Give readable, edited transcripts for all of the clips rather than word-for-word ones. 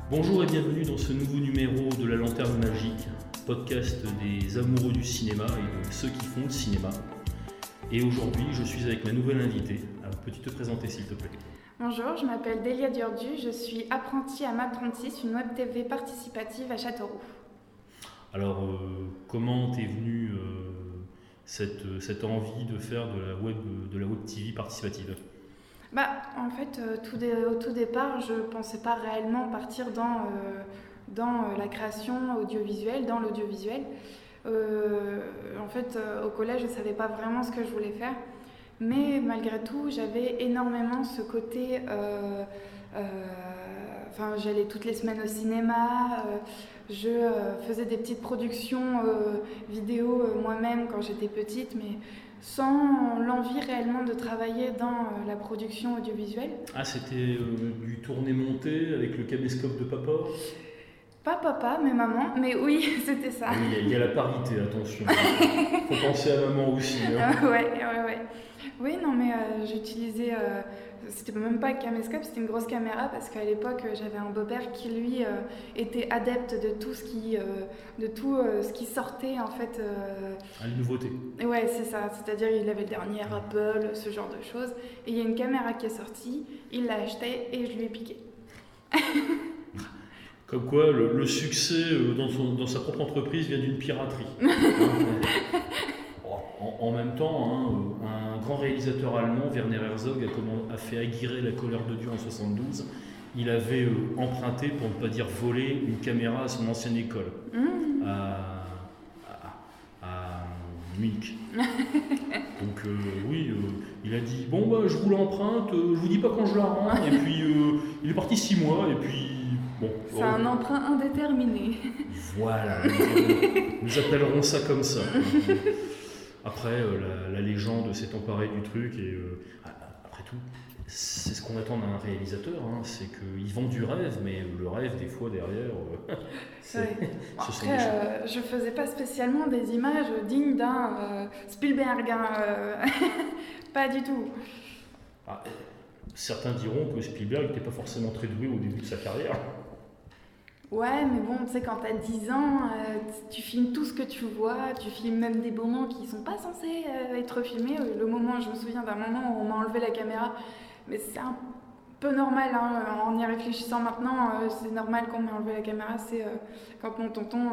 Bonjour et bienvenue dans ce nouveau numéro de La Lanterne Magique, podcast des amoureux du cinéma et de ceux qui font le cinéma. Et aujourd'hui, je suis avec ma nouvelle invitée. Alors, peux-tu te présenter s'il te plaît ? Bonjour, je m'appelle Délia Durdu, je suis apprentie à MAP36, une web TV participative à Châteauroux. Alors, comment t'es venue cette envie de faire de la web TV participative ? En fait, au tout départ, je ne pensais pas réellement partir dans la création audiovisuelle, dans l'audiovisuel. Au collège, je ne savais pas vraiment ce que je voulais faire. Mais malgré tout, j'avais énormément ce côté... j'allais toutes les semaines au cinéma, je faisais des petites productions vidéo moi-même quand j'étais petite, mais sans l'envie réellement de travailler dans la production audiovisuelle. Ah, c'était du tourné-monté avec le caméscope de papa ? Pas papa, mais maman, mais oui, c'était ça. Oui, il y a la parité, attention. Faut penser à maman aussi. Hein. Ouais. Oui, non, mais j'utilisais... c'était même pas un caméscope, c'était une grosse caméra parce qu'à l'époque, j'avais un beau-père qui, lui, était adepte de tout ce qui sortait, en fait... Les nouveautés. Ouais, c'est ça. C'est-à-dire, il avait le dernier Apple, ce genre de choses. Et il y a une caméra qui est sortie, il l'a achetée et je lui ai piqué. Comme quoi, le succès dans sa propre entreprise vient d'une piraterie. En même temps, un grand réalisateur allemand, Werner Herzog, a fait aguerrer La colère de Dieu en 1972. Il avait emprunté, pour ne pas dire volé, une caméra à son ancienne école, à Munich. Donc il a dit, je vous l'emprunte, je vous dis pas quand je la rends. Et puis il est parti 6 mois, et puis... C'est un emprunt indéterminé. Voilà, nous appellerons ça comme ça. Après, la légende s'est emparée du truc et après tout, c'est ce qu'on attend d'un réalisateur, c'est qu'il vend du rêve, mais le rêve, des fois, derrière, je faisais pas spécialement des images dignes d'un Spielberg, pas du tout. Certains diront que Spielberg n'était pas forcément très doué au début de sa carrière. Ouais, mais bon, tu sais, quand t'as 10 ans, tu filmes tout ce que tu vois, tu filmes même des moments qui sont pas censés être filmés. Je me souviens d'un moment où on m'a enlevé la caméra, mais c'est un peu normal, en y réfléchissant maintenant, c'est normal qu'on m'ait enlevé la caméra. C'est quand mon tonton,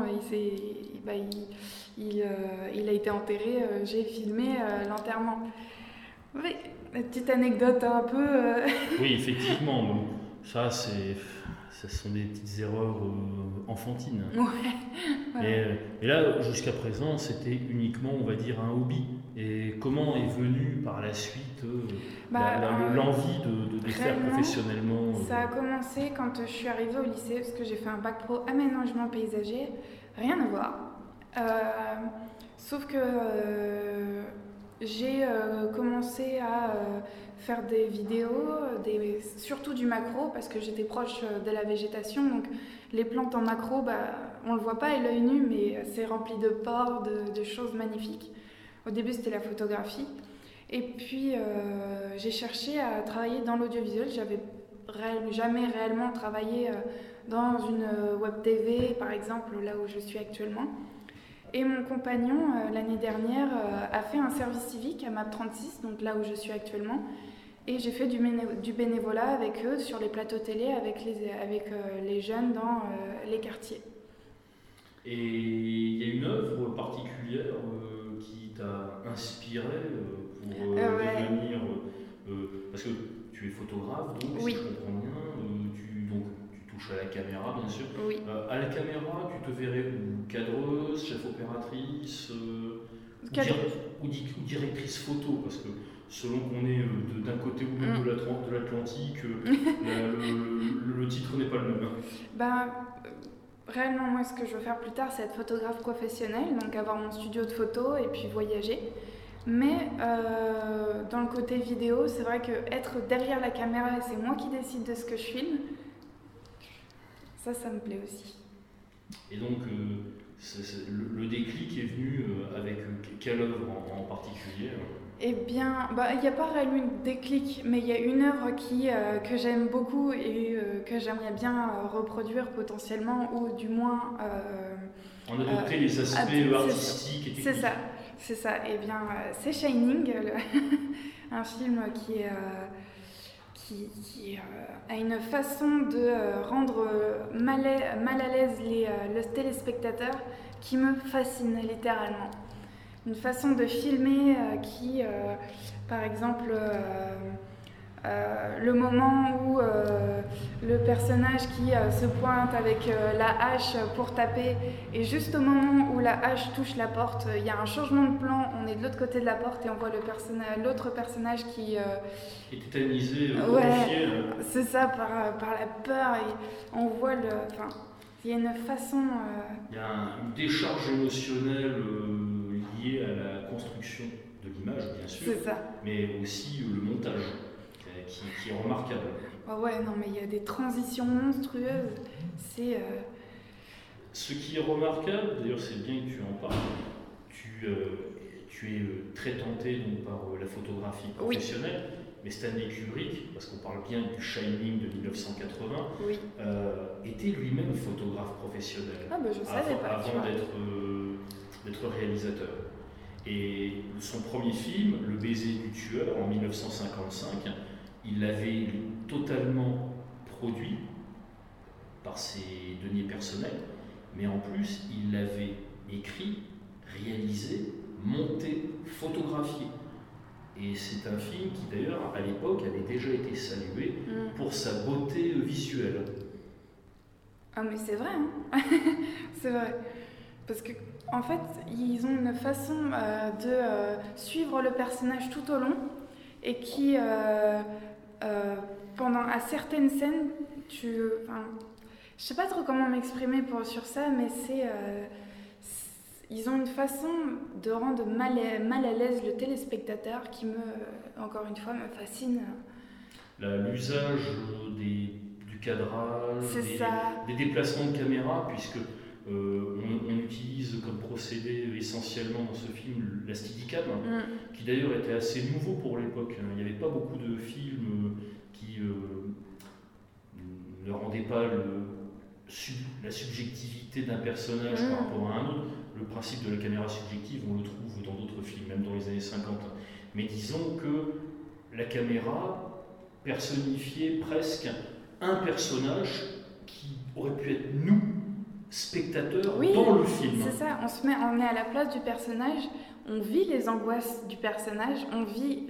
il a été enterré, j'ai filmé l'enterrement. Oui, une petite anecdote un peu... Oui, effectivement, bon, ce sont des petites erreurs enfantines. Ouais. Et là, jusqu'à présent, c'était uniquement, on va dire, un hobby. Et comment est venue par la suite l'envie de faire professionnellement Ça a commencé quand je suis arrivée au lycée, parce que j'ai fait un bac pro aménagement paysager. Rien à voir. Sauf que j'ai commencé à faire des vidéos, surtout du macro, parce que j'étais proche de la végétation. Donc les plantes en macro, on ne le voit pas à l'œil nu, mais c'est rempli de pores, de choses magnifiques. Au début, c'était la photographie. Et puis, j'ai cherché à travailler dans l'audiovisuel. J'avais jamais réellement travaillé dans une web TV, par exemple, là où je suis actuellement. Et mon compagnon, l'année dernière, a fait un service civique à MAP36, donc là où je suis actuellement. Et j'ai fait du bénévolat avec eux sur les plateaux télé, avec les jeunes dans les quartiers. Et il y a une œuvre particulière qui t'a inspiré pour devenir... parce que tu es photographe, donc oui. Si je comprends bien, tu touches à la caméra, bien sûr. Oui. À la caméra, tu te verrais cadreuse, chef opératrice ou directrice photo, parce que selon qu'on est d'un côté ou de l'autre de l'Atlantique, le titre n'est pas le même. Réellement, moi, ce que je veux faire plus tard, c'est être photographe professionnel, donc avoir mon studio de photo et puis voyager. Mais dans le côté vidéo, c'est vrai qu'être derrière la caméra et c'est moi qui décide de ce que je filme, ça me plaît aussi. Et donc, le déclic est venu avec quelle œuvre en particulier ? Eh bien, il n'y a pas réellement de déclic, mais il y a une œuvre que j'aime beaucoup et que j'aimerais bien reproduire potentiellement, ou du moins... en adopter les aspects artistiques et techniques. C'est ça. Eh bien, c'est Shining, un film qui a une façon de rendre mal à l'aise le téléspectateur qui me fascine littéralement. Une façon de filmer qui, par exemple, le moment où le personnage qui se pointe avec la hache pour taper, et juste au moment où la hache touche la porte, il y a un changement de plan, on est de l'autre côté de la porte et on voit l'autre personnage qui... est tétanisé, horrifié. C'est ça, par la peur, et on voit il y a une façon... Il y a une décharge émotionnelle liée à la construction de l'image, bien sûr, mais aussi le montage. Qui est remarquable. Mais il y a des transitions monstrueuses. Ce qui est remarquable, d'ailleurs c'est bien que tu en parles, tu es très tenté donc, par la photographie professionnelle, mais Stanley Kubrick, parce qu'on parle bien du Shining de 1980, était lui-même photographe professionnel avant d'être réalisateur. Et son premier film, Le baiser du tueur, en 1955, il l'avait totalement produit par ses deniers personnels, mais en plus, il l'avait écrit, réalisé, monté, photographié. Et c'est un film qui, d'ailleurs, à l'époque, avait déjà été salué pour sa beauté visuelle. Ah, mais c'est vrai, hein. C'est vrai. Parce que, en fait, ils ont une façon de suivre le personnage tout au long, et qui... à certaines scènes, je sais pas trop comment m'exprimer sur ça, mais ils ont une façon de rendre mal à l'aise le téléspectateur qui encore une fois, me fascine. L'usage du cadrage, des déplacements de caméra, puisque on utilise comme procédé essentiellement dans ce film la Steadicam, qui d'ailleurs était assez nouveau pour l'époque. Il n'y avait pas beaucoup de films qui ne rendaient pas la subjectivité d'un personnage par rapport à un autre. Le principe de la caméra subjective, on le trouve dans d'autres films, même dans les années 50. Mais disons que la caméra personnifiait presque un personnage qui aurait pu être nous, spectateurs, dans le film. C'est ça, on est à la place du personnage, on vit les angoisses du personnage, on vit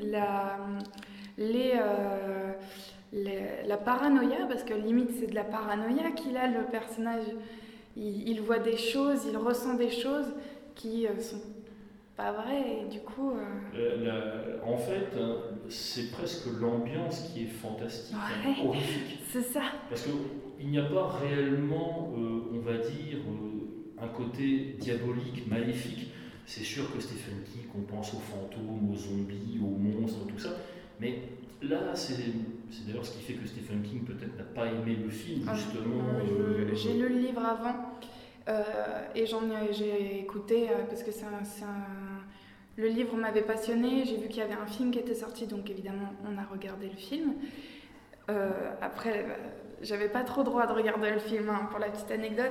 la paranoïa, parce que limite c'est de la paranoïa qu'il a, le personnage. Il voit des choses, il ressent des choses qui sont pas vraies, et du coup... En fait, c'est presque l'ambiance qui est fantastique, horrifique. C'est ça. Parce qu'il n'y a pas réellement, on va dire, un côté diabolique, maléfique. C'est sûr que Stephen King, on pense aux fantômes, aux zombies, aux monstres, tout ça. Mais là, c'est d'ailleurs ce qui fait que Stephen King peut-être n'a pas aimé le film, justement. J'ai lu le livre avant, et j'ai écouté, parce que le livre m'avait passionné. J'ai vu qu'il y avait un film qui était sorti, donc évidemment on a regardé le film. Après, j'avais pas trop droit de regarder le film, hein. Pour la petite anecdote,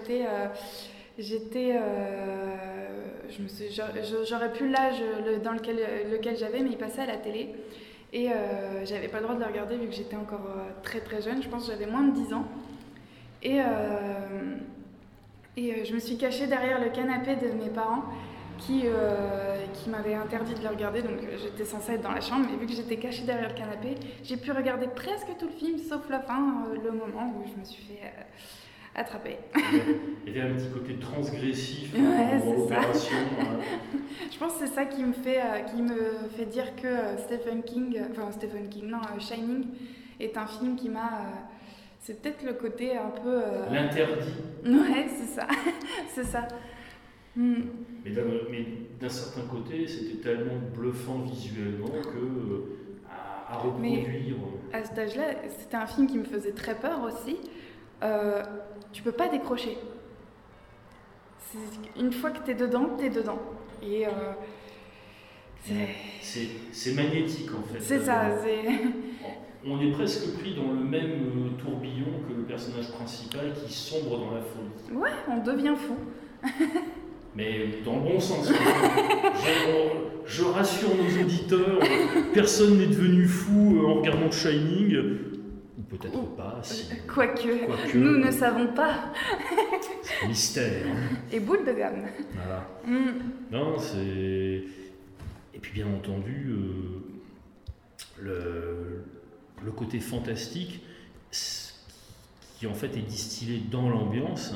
j'aurais pu l'âge dans lequel j'avais, mais il passait à la télé. Et j'avais pas le droit de le regarder vu que j'étais encore très très jeune, je pense que j'avais moins de 10 ans. Et je me suis cachée derrière le canapé de mes parents qui m'avaient interdit de le regarder, donc j'étais censée être dans la chambre, mais vu que j'étais cachée derrière le canapé, j'ai pu regarder presque tout le film, sauf la fin, le moment où je me suis fait attraper. Il y avait un petit côté transgressif dans l'opération. Je pense que c'est ça qui me fait dire que Shining est un film qui m'a... c'est peut-être le côté un peu... L'interdit. Ouais, c'est ça. C'est ça. Mais d'un certain côté, c'était tellement bluffant visuellement que à reproduire... Mais à cet âge-là, c'était un film qui me faisait très peur aussi. Tu peux pas décrocher. Une fois que t'es dedans, t'es dedans. Et C'est magnétique en fait. C'est ça. On est presque pris dans le même tourbillon que le personnage principal qui sombre dans la folie. Ouais, on devient fou. Mais dans le bon sens. Je rassure nos auditeurs, personne n'est devenu fou en regardant Shining. Ou peut-être pas. Si. Quoique, nous ne savons pas. C'est un mystère. Et boule de gamme. Voilà. Non, c'est... Et puis bien entendu, le côté fantastique qui en fait est distillé dans l'ambiance,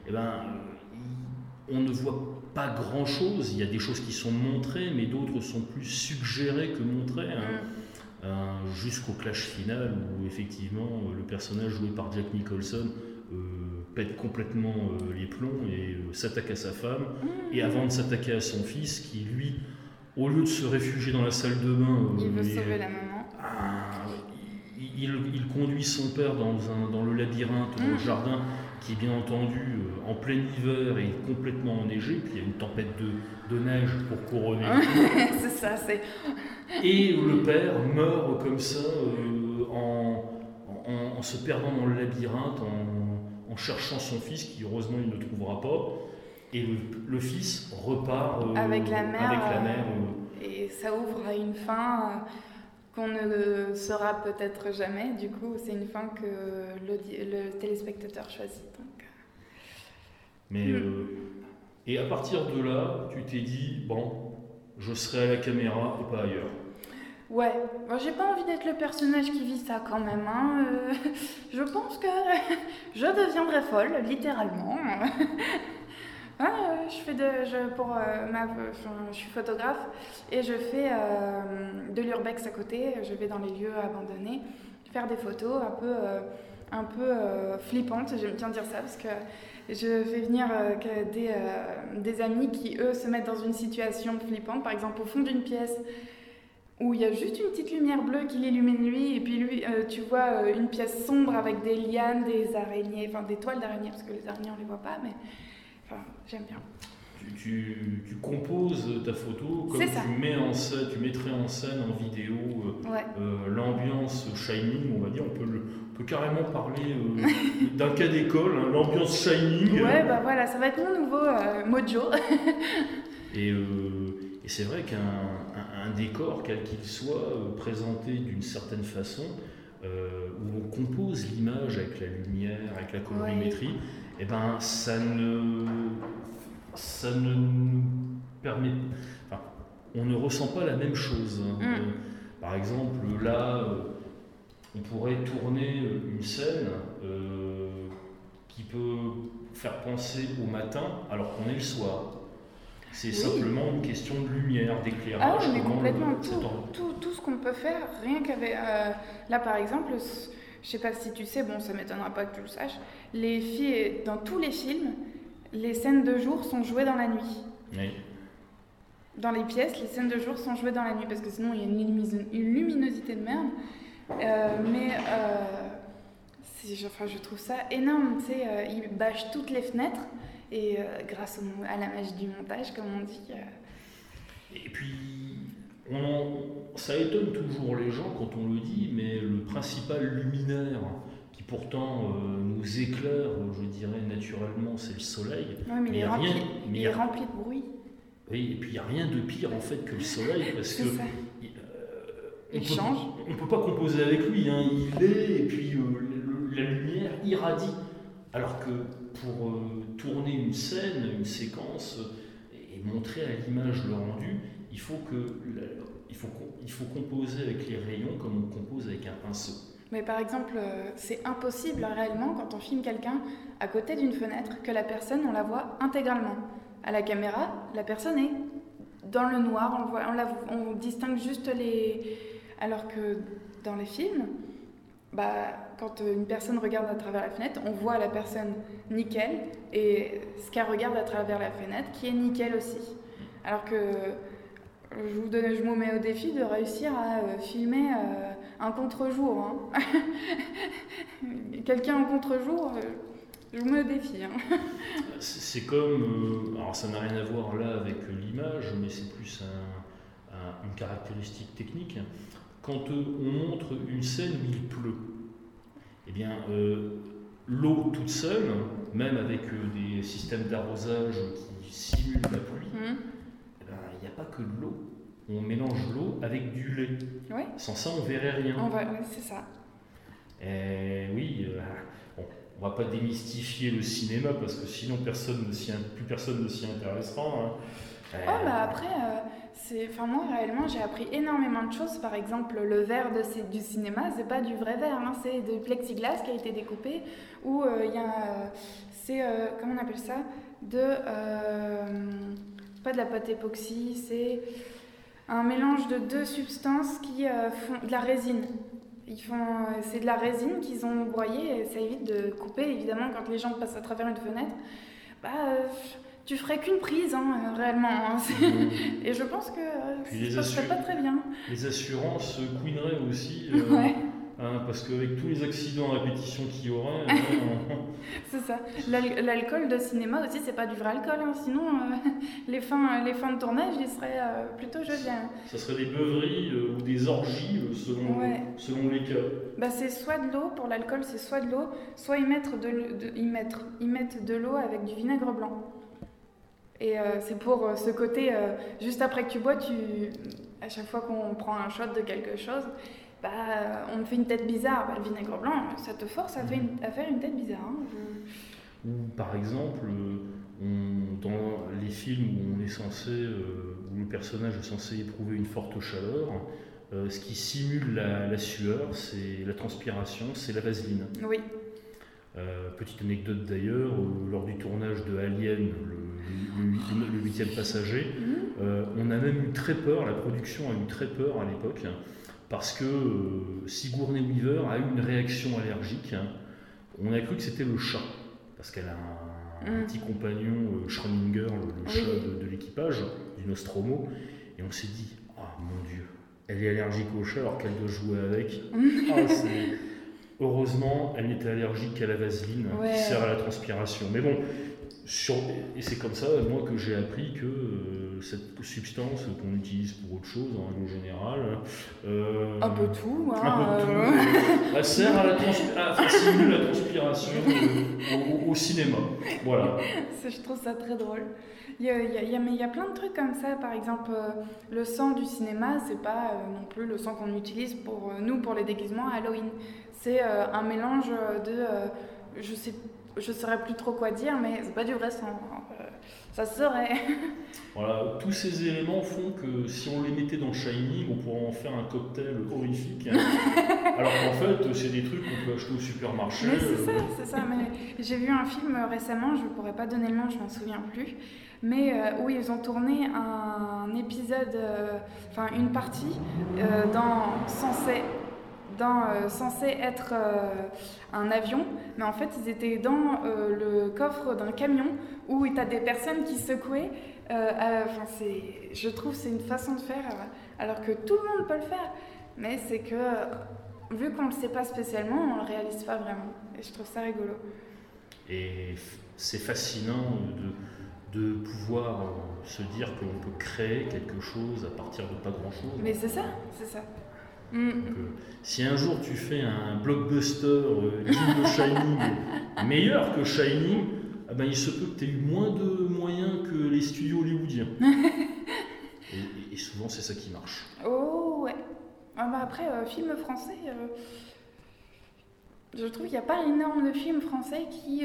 on ne voit pas grand chose. Il y a des choses qui sont montrées, mais d'autres sont plus suggérées que montrées. Jusqu'au clash final où effectivement le personnage joué par Jack Nicholson pète complètement les plombs et s'attaque à sa femme. Et avant de s'attaquer à son fils, qui lui, au lieu de se réfugier dans la salle de bain, il veut sauver la maman. Il conduit son père dans le labyrinthe, dans le jardin, qui est bien entendu en plein hiver et complètement enneigé, puis il y a une tempête de neige pour couronner. C'est ça, c'est... Et le père meurt comme ça, en se perdant dans le labyrinthe, en cherchant son fils, qui heureusement il ne trouvera pas. Et le fils repart avec la mère. Et ça ouvre à une fin qu'on ne saura peut-être jamais. Du coup, c'est une fin que le téléspectateur choisit. Donc. Mais et à partir de là, tu t'es dit, bon, je serai à la caméra et pas ailleurs. Ouais, moi j'ai pas envie d'être le personnage qui vit ça quand même. Je pense que je deviendrai folle, littéralement. Je suis photographe et je fais de l'urbex à côté. Je vais dans les lieux abandonnés faire des photos un peu flippantes. J'aime bien dire ça parce que je fais venir des amis qui eux se mettent dans une situation flippante, par exemple au fond d'une pièce où il y a juste une petite lumière bleue qui l'illumine lui, et puis lui, tu vois une pièce sombre avec des lianes, des araignées, enfin des toiles d'araignées, parce que les araignées on les voit pas, mais enfin, j'aime bien. Tu composes ta photo comme tu mettrais en scène en vidéo l'ambiance Shining, on va dire. On peut carrément parler d'un cas d'école, l'ambiance Shining. Ouais, bah voilà, ça va être mon nouveau mojo. Et c'est vrai qu'un décor, quel qu'il soit, présenté d'une certaine façon, où on compose l'image avec la lumière, avec la colorimétrie, et ça ne nous permet... Enfin, on ne ressent pas la même chose. Par exemple, là, on pourrait tourner une scène qui peut faire penser au matin alors qu'on est le soir. C'est simplement une question de lumière, d'éclairage. Mais complètement, tout ce qu'on peut faire, rien qu'avec... là, par exemple, je sais pas si tu sais, bon, ça m'étonnera pas que tu le saches, les filles, dans tous les films, les scènes de jour sont jouées dans la nuit. Oui. Dans les pièces, les scènes de jour sont jouées dans la nuit, parce que sinon, il y a une luminosité de merde. Je trouve ça énorme, tu sais, ils bâchent toutes les fenêtres, et grâce à la magie du montage, comme on dit. Et puis, ça étonne toujours les gens quand on le dit, mais le principal luminaire qui pourtant nous éclaire, je dirais naturellement, c'est le soleil. Oui, mais il est rempli de bruit. Oui, et puis il n'y a rien de pire en fait que le soleil, parce que on ne peut pas composer avec lui, il est, et puis la lumière irradie. Alors que pour tourner une scène, une séquence, et montrer à l'image le rendu, il faut composer avec les rayons comme on compose avec un pinceau. Mais par exemple, c'est impossible réellement quand on filme quelqu'un à côté d'une fenêtre que la personne, on la voit intégralement. À la caméra, la personne est dans le noir, on distingue juste les... Alors que dans les films, quand une personne regarde à travers la fenêtre, on voit la personne nickel et ce qu'elle regarde à travers la fenêtre qui est nickel aussi. Alors que je me mets au défi de réussir à filmer un contre-jour. Quelqu'un en contre-jour, je me défie. C'est comme, alors ça n'a rien à voir là avec l'image, mais c'est plus une caractéristique technique. Quand on montre une scène où il pleut, eh bien, l'eau toute seule, même avec des systèmes d'arrosage qui simulent la pluie, il n'y a pas que de l'eau. On mélange l'eau avec du lait. Oui. Sans ça, on verrait rien. Oui, c'est ça. Et oui, bon, on va pas démystifier le cinéma parce que sinon plus personne ne s'y intéressera. Hein. Après, moi réellement j'ai appris énormément de choses. Par exemple, le verre du cinéma, c'est pas du vrai verre, hein, c'est de plexiglas qui a été découpé. Ou il y a, comment on appelle ça, pas de la pâte époxy, c'est un mélange de deux substances qui font de la résine. C'est de la résine qu'ils ont broyée et ça évite de couper. Évidemment, quand les gens passent à travers une fenêtre, tu ferais qu'une prise, hein, réellement. Hein. Et je pense que ça serait pas très bien. Les assurances couineraient aussi. Ouais. Parce qu'avec tous les accidents à répétition qu'il y aurait... C'est ça. L'alcool de cinéma aussi, c'est pas du vrai alcool. Hein. Sinon, les fins de tournage, ils seraient plutôt jolis. Ça serait des beuveries ou des orgies selon les cas. C'est soit de l'eau, pour l'alcool, c'est soit de l'eau, soit ils mettent de l'eau avec du vinaigre blanc. Et c'est pour ce côté, juste après que tu bois, à chaque fois qu'on prend un shot de quelque chose, on me fait une tête bizarre. Le vinaigre blanc, ça te force à faire une tête bizarre. Hein. Ou par exemple, dans les films où où le personnage est censé éprouver une forte chaleur, ce qui simule la sueur, c'est la transpiration, c'est la vaseline. Oui. Petite anecdote d'ailleurs, lors du tournage de Alien, le 8e passager, on a même eu très peur, la production a eu très peur à l'époque, parce que Sigourney Weaver a eu une réaction allergique. On a cru que c'était le chat, parce qu'elle a un petit compagnon, Schrödinger, le chat de l'équipage, du Nostromo, et on s'est dit, oh mon Dieu, elle est allergique au chat alors qu'elle doit jouer avec. Heureusement, elle n'était allergique qu'à la vaseline qui sert à la transpiration. Mais bon, et c'est comme ça, moi, que j'ai appris que cette substance qu'on utilise pour autre chose, en règle générale... un peu tout. Elle sert à simuler la transpiration au cinéma. Voilà. Je trouve ça très drôle. Il y a plein de trucs comme ça. Par exemple, le sang du cinéma, c'est pas non plus le sang qu'on utilise pour les déguisements à Halloween. C'est un mélange de... je saurais plus trop quoi dire, mais c'est pas du vrai sang. Ça serait. Voilà, tous ces éléments font que si on les mettait dans Shining, on pourrait en faire un cocktail horrifique. Alors qu'en fait, c'est des trucs qu'on peut acheter au supermarché. Mais c'est ça. Mais j'ai vu un film récemment, je pourrais pas donner le nom, je m'en souviens plus, mais où ils ont tourné un épisode, une partie censé être un avion, mais en fait ils étaient dans le coffre d'un camion où tu as des personnes qui secouaient. Je trouve que c'est une façon de faire alors que tout le monde peut le faire, mais c'est que vu qu'on ne le sait pas spécialement, on ne le réalise pas vraiment, et je trouve ça rigolo. Et c'est fascinant de pouvoir se dire que l'on peut créer quelque chose à partir de pas grand chose. Mais c'est ça. Donc, si un jour tu fais un blockbuster digne de Shining, meilleur que Shining, il se peut que tu aies eu moins de moyens que les studios hollywoodiens. et souvent c'est ça qui marche. Oh ouais. Après, film français, je trouve qu'il n'y a pas énorme de films français qui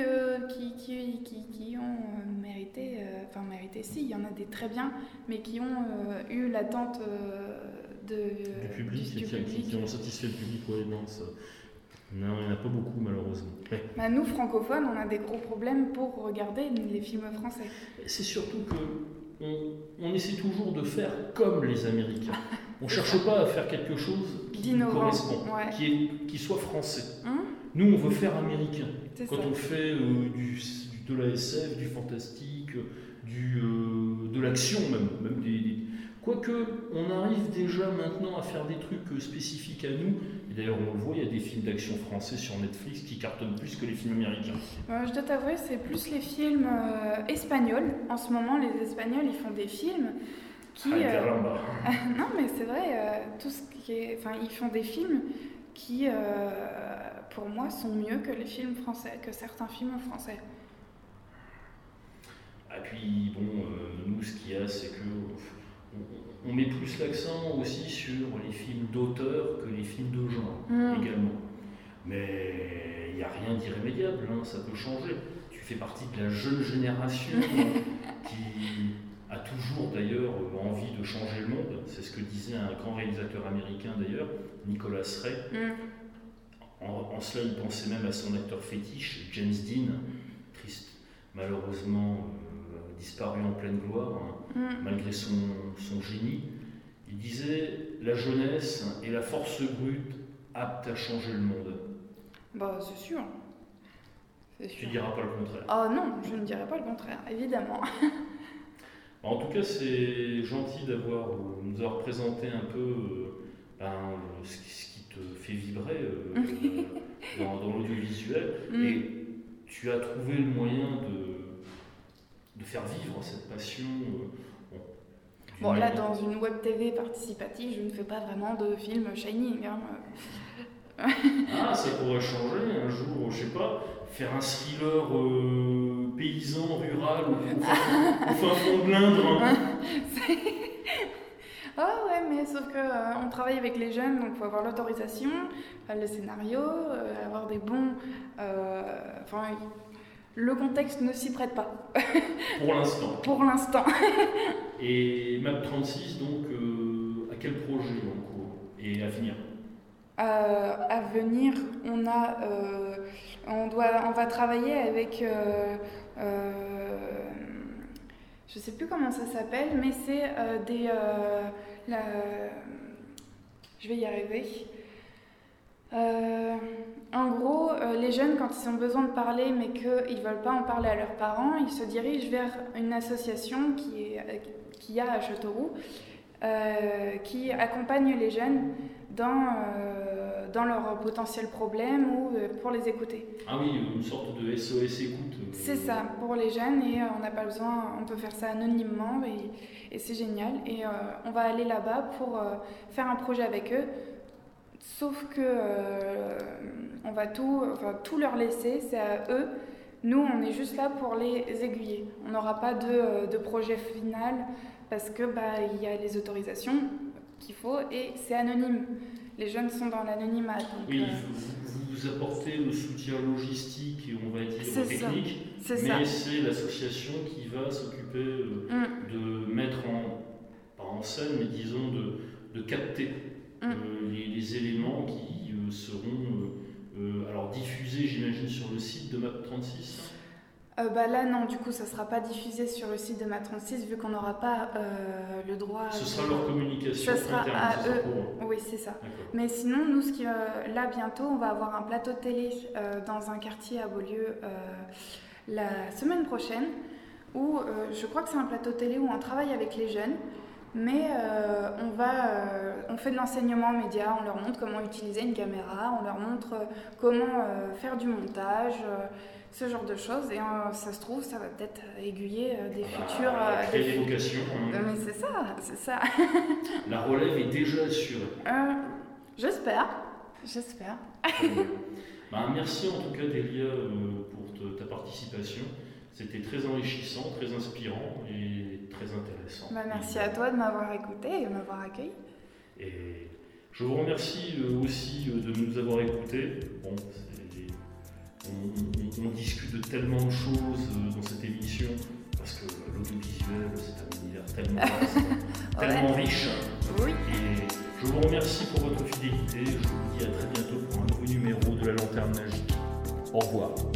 ont mérité, si, il y en a des très bien, mais qui ont eu l'attente du public, qui ont satisfait le public. Non, il n'y en a pas beaucoup malheureusement. Ouais. Nous, francophones, on a des gros problèmes pour regarder les films français. C'est surtout que on essaie toujours de faire comme les Américains. On ne cherche pas à faire quelque chose qui nous correspond, qui soit français. Nous, on veut faire américain. Quand on fait de la SF, du fantastique, de l'action même quoique, on arrive déjà maintenant à faire des trucs spécifiques à nous. Et d'ailleurs, on le voit, il y a des films d'action français sur Netflix qui cartonnent plus que les films américains. Je dois t'avouer, c'est plus les films espagnols. En ce moment, les Espagnols, ils font des films qui... non, mais c'est vrai, tout ce qui est... Enfin, ils font des films qui, pour moi, sont mieux que les films français, que certains films français. Et puis, bon, nous, ce qu'il y a, c'est que on met plus l'accent aussi sur les films d'auteur que les films de genre, également. Mais il n'y a rien d'irrémédiable, hein, ça peut changer. Tu fais partie de la jeune génération qui a toujours d'ailleurs envie de changer le monde. C'est ce que disait un grand réalisateur américain d'ailleurs, Nicholas Ray. En cela, il pensait même à son acteur fétiche, James Dean, triste, malheureusement disparu en pleine gloire, malgré son génie. Il disait « La jeunesse est la force brute apte à changer le monde ». Bah, c'est sûr. Tu ne diras pas le contraire. Ah non, je ne dirai pas le contraire, évidemment. En tout cas, c'est gentil nous avoir présenté un peu ce qui te fait vibrer dans l'audiovisuel. Et tu as trouvé le moyen de faire vivre cette passion. Bon, là, dans une web TV participative, je ne fais pas vraiment de film Shining. Hein. Ça pourrait changer un jour, je sais pas, faire un thriller paysan, rural, au fin fond de l'Indre. Ah ouais, mais sauf qu'on travaille avec les jeunes, donc il faut avoir l'autorisation, le scénario, avoir des bons... le contexte ne s'y prête pas. Pour l'instant. Et MAP36, donc, à quel projet en cours et à venir? À venir, on va travailler avec... je sais plus comment ça s'appelle, mais c'est je vais y arriver. En gros, les jeunes, quand ils ont besoin de parler, mais qu'ils ne veulent pas en parler à leurs parents, ils se dirigent vers une association qui a à Châteauroux, qui accompagne les jeunes dans leurs potentiels problèmes ou pour les écouter. Ah oui, une sorte de SOS écoute. C'est ça, pour les jeunes, et on n'a pas besoin, on peut faire ça anonymement, et c'est génial. Et on va aller là-bas pour faire un projet avec eux, sauf que on va tout leur laisser, c'est à eux. Nous, on est juste là pour les aiguiller. On n'aura pas de projet final, parce que y a les autorisations qu'il faut, et c'est anonyme. Les jeunes sont dans l'anonymat. Oui, vous apportez le soutien logistique et on va dire technique, mais c'est l'association qui va s'occuper de mettre pas en scène, mais disons de capter les éléments qui seront alors diffusés, j'imagine, sur le site de MAP36. Là non, du coup ça ne sera pas diffusé sur le site de MAP36 vu qu'on n'aura pas le droit... Ce sera leur communication interne, ça sera à eux. Oui, c'est ça. D'accord. Mais sinon, nous, là bientôt, on va avoir un plateau de télé dans un quartier à Beaulieu la semaine prochaine où je crois que c'est un plateau de télé où on travaille avec les jeunes, mais on fait de l'enseignement média, on leur montre comment utiliser une caméra, on leur montre comment faire du montage, ce genre de choses, et ça se trouve, ça va peut-être aiguiller des futurs... Créer des vocations. Mais c'est ça. La relève est déjà assurée. J'espère. Merci en tout cas, Delia, pour ta participation. C'était très enrichissant, très inspirant et très intéressant. Merci à toi de m'avoir écouté et de m'avoir accueilli. Et je vous remercie aussi de nous avoir écoutés. Bon, on discute de tellement de choses dans cette émission, parce que l'audiovisuel, c'est un univers tellement vaste, tellement riche. Oui. Et je vous remercie pour votre fidélité. Je vous dis à très bientôt pour un nouveau numéro de La Lanterne Magique. Au revoir.